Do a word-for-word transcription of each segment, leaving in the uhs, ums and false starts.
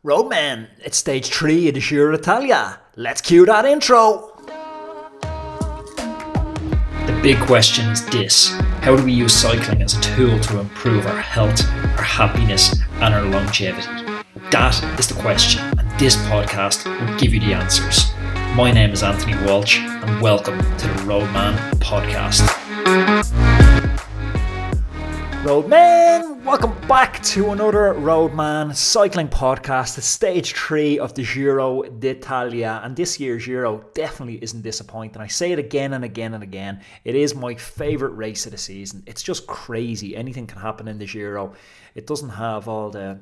Roadman, it's stage three of the Giro d'Italia. Let's cue that intro. The big question is this: how do we use cycling as a tool to improve our health, our happiness, and our longevity? That is the question, and this podcast will give you the answers. My name is Anthony Walsh, and welcome to the Roadman Podcast. Roadman, welcome back to another Roadman cycling podcast. It's stage three of the Giro d'Italia, and this year's Giro definitely isn't disappointing. I say it again and again and again. It is my favourite race of the season. It's just crazy. Anything can happen in the Giro. It doesn't have all the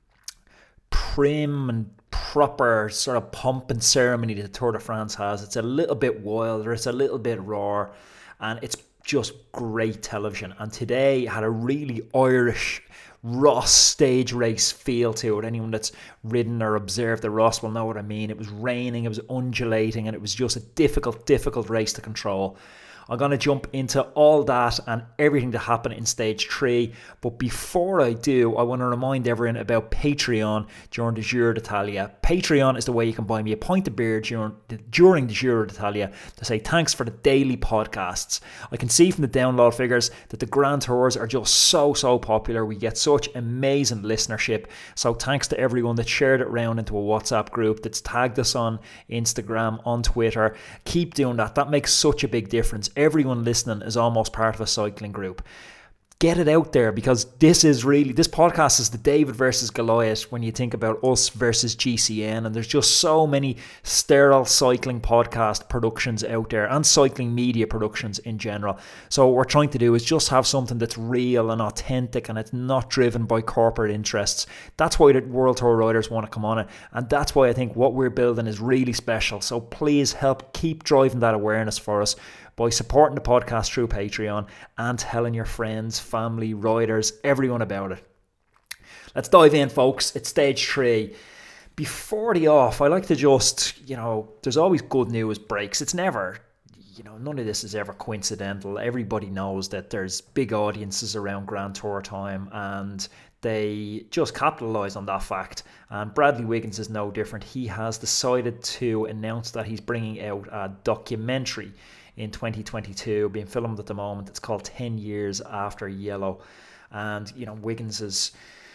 prim and proper sort of pomp and ceremony that the Tour de France has. It's a little bit wilder. It's a little bit raw, and it's just great television. And today had a really Irish Ross stage race feel to it. Anyone that's ridden or observed the Ross will know what I mean. It was raining, it was undulating, and it was just a difficult, difficult race to control. I'm going to jump into all that and everything that happened in stage three. But before I do, I want to remind everyone about Patreon during the Giro d'Italia. Patreon is the way you can buy me a pint of beer during the, during the Giro d'Italia to say thanks for the daily podcasts. I can see from the download figures that the Grand Tours are just so, so popular. We get such amazing listenership. So thanks to everyone that shared it around into a WhatsApp group, that's tagged us on Instagram, on Twitter. Keep doing that. That makes such a big difference. Everyone listening is almost part of a cycling group. Get it out there, because this is really, this podcast is the David versus Goliath when you think about us versus G C N, and there's just so many sterile cycling podcast productions out there and cycling media productions in general. So what we're trying to do is just have something that's real and authentic, and it's not driven by corporate interests. That's why the World Tour riders want to come on it, and that's why I think what we're building is really special. So please help keep driving that awareness for us by supporting the podcast through Patreon and telling your friends, family, riders, everyone about it. Let's dive in, folks. It's stage three. Before the off, I like to just, you know, there's always good news breaks. It's never, you know, none of this is ever coincidental. Everybody knows that there's big audiences around Grand Tour time, and they just capitalise on that fact. And Bradley Wiggins is no different. He has decided to announce that he's bringing out a documentary in twenty twenty-two, being filmed at the moment. It's called ten years After Yellow. And, you know, Wiggins is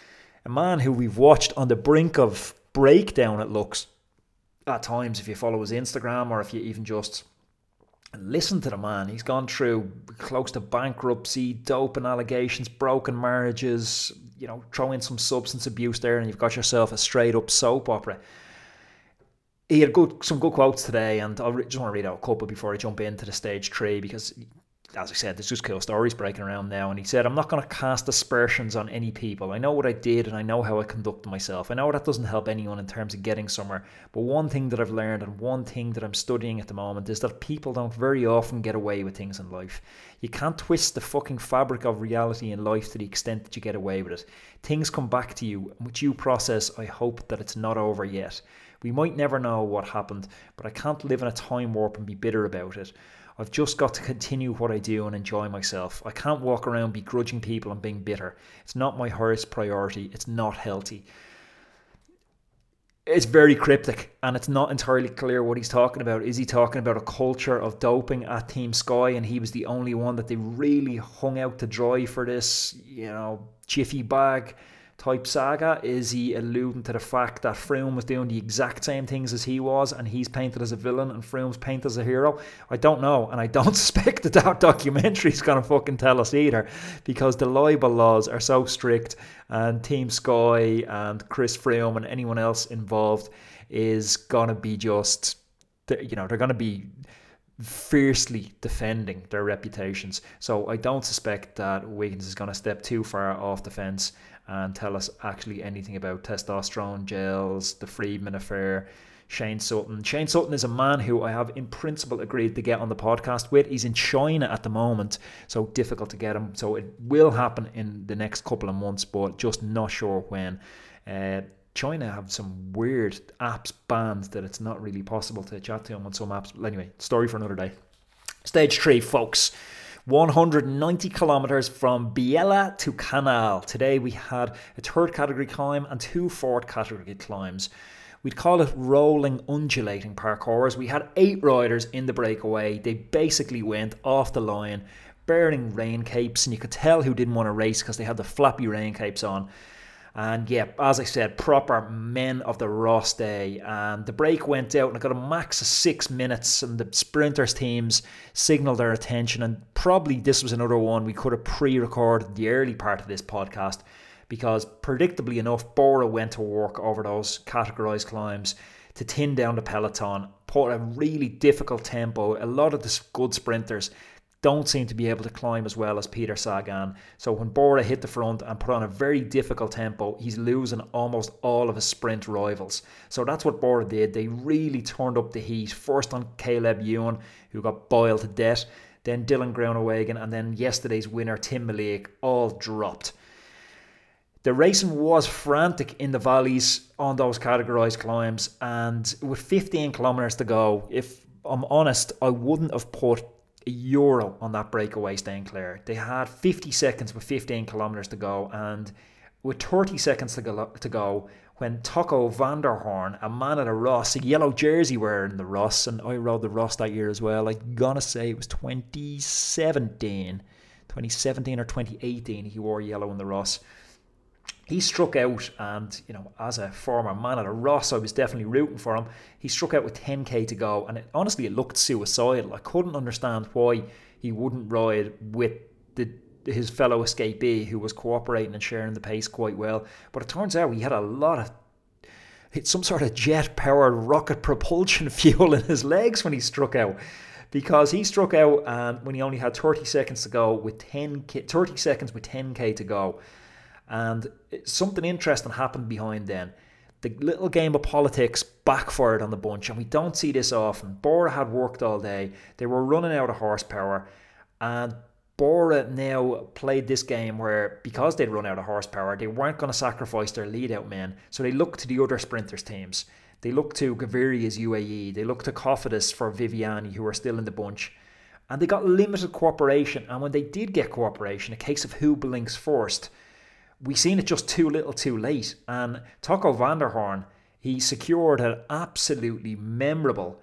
a man who we've watched on the brink of breakdown, it looks, at times, if you follow his Instagram or if you even just listen to the man. He's gone through close to bankruptcy, doping allegations, broken marriages, you know, throw in some substance abuse there and you've got yourself a straight up soap opera. He had good, some good quotes today, and I just want to read out a couple before I jump into the stage three, because, as I said, there's just cool stories breaking around now. And he said, "I'm not going to cast aspersions on any people. I know what I did and I know how I conduct myself. I know that doesn't help anyone in terms of getting somewhere. But one thing that I've learned, and one thing that I'm studying at the moment, is that people don't very often get away with things in life. You can't twist the fucking fabric of reality in life to the extent that you get away with it. Things come back to you, and with due process, I hope that it's not over yet. We might never know what happened, but I can't live in a time warp and be bitter about it. I've just got to continue what I do and enjoy myself. I can't walk around begrudging people and being bitter. It's not my highest priority. It's not healthy." It's very cryptic, and it's not entirely clear what he's talking about. Is he talking about a culture of doping at Team Sky, and he was the only one that they really hung out to dry for this, you know, jiffy bag type saga? Is he alluding to the fact that Froome was doing the exact same things as he was, and he's painted as a villain and Froome's painted as a hero? I don't know, and I don't suspect that that documentary is going to fucking tell us either, because the libel laws are so strict, and Team Sky and Chris Froome and anyone else involved is going to be just, you know, they're going to be fiercely defending their reputations. So I don't suspect that Wiggins is going to step too far off the fence and tell us actually anything about testosterone gels, the Friedman affair, Shane Sutton. Shane Sutton is a man who I have in principle agreed to get on the podcast with. He's in China at the moment, so difficult to get him. So it will happen in the next couple of months, but just not sure when. Uh, China have some weird apps banned that it's not really possible to chat to him on some apps. Anyway, story for another day. Stage three, folks. one hundred ninety kilometres from Biella to Canal. Today we had a third category climb and two fourth category climbs. We'd call it rolling, undulating parkours. We had eight riders in the breakaway. They basically went off the line, bearing rain capes, and you could tell who didn't want to race because they had the flappy rain capes on. And yeah, as I said, proper men of the Ross day. And the break went out and it got a max of six minutes, and the sprinters teams signalled their attention. And probably this was another one we could have pre-recorded the early part of this podcast, because predictably enough, Bora went to work over those categorised climbs to thin down the peloton, put a really difficult tempo. A lot of the good sprinters don't seem to be able to climb as well as Peter Sagan. So when Bora hit the front and put on a very difficult tempo, he's losing almost all of his sprint rivals. So that's what Bora did. They really turned up the heat. First on Caleb Ewan, who got boiled to death. Then Dylan Groenewegen, and then yesterday's winner, Tim Malik, all dropped. The racing was frantic in the valleys on those categorised climbs, and with fifteen kilometres to go, if I'm honest, I wouldn't have put a euro on that breakaway staying clear. They had fifty seconds with fifteen kilometres to go, and with thirty seconds to go, to go when Taco van der Hoorn, a man at a Ross, a yellow jersey wearing the Ross, and I rode the Ross that year as well, I'm gonna say it was twenty seventeen, twenty seventeen or twenty eighteen, he wore yellow in the Ross. He struck out, and you know, as a former man at a Ross, I was definitely rooting for him. He struck out with ten k to go, and it, honestly, it looked suicidal. I couldn't understand why he wouldn't ride with the, his fellow escapee, who was cooperating and sharing the pace quite well. But it turns out he had a lot of it's some sort of jet-powered rocket propulsion fuel in his legs when he struck out. Because he struck out um, when he only had thirty seconds to go with ten k, thirty seconds with ten k to go. And something interesting happened behind then. The little game of politics backfired on the bunch, and we don't see this often. Bora had worked all day. They were running out of horsepower, and Bora now played this game where, because they'd run out of horsepower, they weren't going to sacrifice their lead-out men, so they looked to the other sprinters' teams. They looked to Gaviria's U A E. They looked to Cofidis for Viviani, who were still in the bunch. And they got limited cooperation, and when they did get cooperation, a case of who blinks first, we seen it just too little too late. And Taco van der Hoorn, he secured an absolutely memorable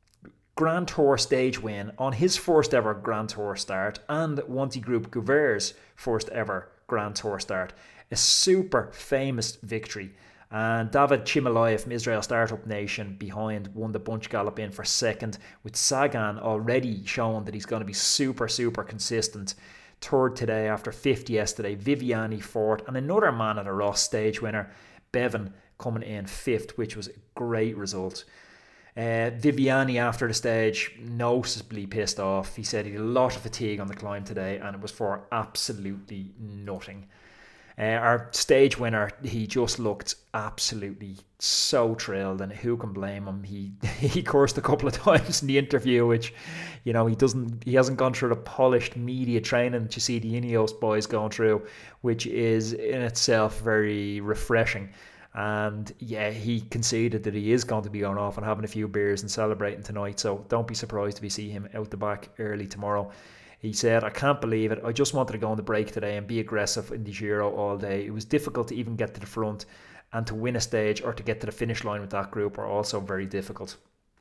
Grand Tour stage win on his first ever Grand Tour start, and Wanty Group Gouvert's first ever Grand Tour start. A super famous victory. And David Chimalayev from Israel Startup Nation behind won the bunch gallop in for second, with Sagan already showing that he's going to be super, super consistent. Third today after fifty yesterday, Viviani fourth, and another man at a Ross stage winner, Bevan, coming in fifth, which was a great result. Uh, Viviani after the stage noticeably pissed off. He said he had a lot of fatigue on the climb today, and it was for absolutely nothing. Uh, our stage winner, he just looked absolutely so thrilled, and who can blame him? He he cursed a couple of times in the interview, which, you know, he doesn't he hasn't gone through the polished media training that you see the Ineos boys going through, which is in itself very refreshing. And yeah, he conceded that he is going to be going off and having a few beers and celebrating tonight, so don't be surprised if you see him out the back early tomorrow. He said, I can't believe it. I just wanted to go on the break today and be aggressive in the Giro all day. It was difficult to even get to the front, and to win a stage or to get to the finish line with that group are also very difficult.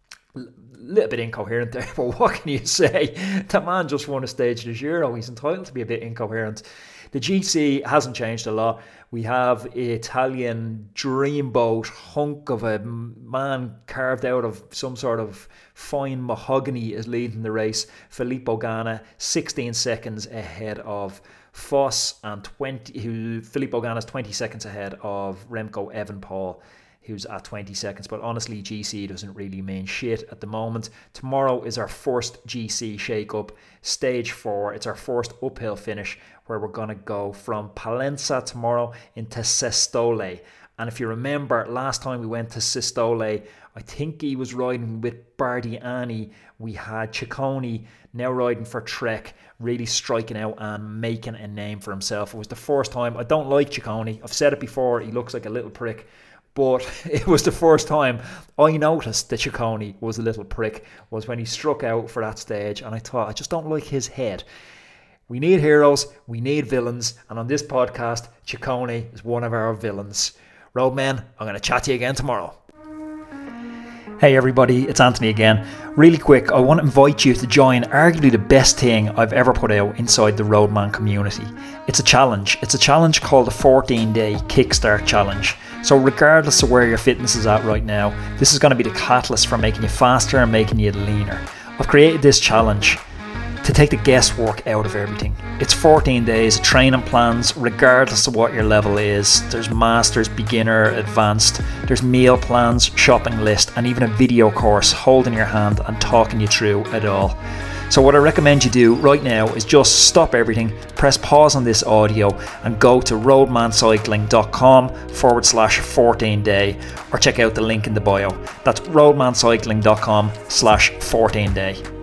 A little bit incoherent there, but what can you say? That man just won a stage of the Giro. He's entitled to be a bit incoherent. The G C hasn't changed a lot. We have an Italian dreamboat hunk of a man carved out of some sort of fine mahogany is leading the race. Filippo Ganna, sixteen seconds ahead of Foss, and twenty. Who Filippo Ganna's twenty seconds ahead of Remco Evenepoel, who's at twenty seconds. But honestly, G C doesn't really mean shit at the moment. Tomorrow is our first G C shake-up, stage four. It's our first uphill finish, where we're going to go from Palenza tomorrow into Sestole. And if you remember, last time we went to Sestole, I think he was riding with Bardiani. We had Ciccone now riding for Trek, really striking out and making a name for himself. It was the first time. I don't like Ciccone. I've said it before, he looks like a little prick. But it was the first time I noticed that Ciccone was a little prick, was when he struck out for that stage, and I thought, I just don't like his head. We need heroes, we need villains, and on this podcast, Ciccone is one of our villains. Roadman, I'm going to chat to you again tomorrow. Hey everybody, it's Anthony again. Really quick, I want to invite you to join arguably the best thing I've ever put out inside the Roadman community. It's a challenge. It's a challenge called the fourteen day Kickstart Challenge. So regardless of where your fitness is at right now, this is going to be the catalyst for making you faster and making you leaner. I've created this challenge to take the guesswork out of everything. It's fourteen days of training plans regardless of what your level is. There's masters, beginner, advanced. There's meal plans, shopping list, and even a video course holding your hand and talking you through it all. So what I recommend you do right now is just stop everything, press pause on this audio and go to roadmancycling.com forward slash 14 day or check out the link in the bio. That's roadmancycling.com slash 14 day.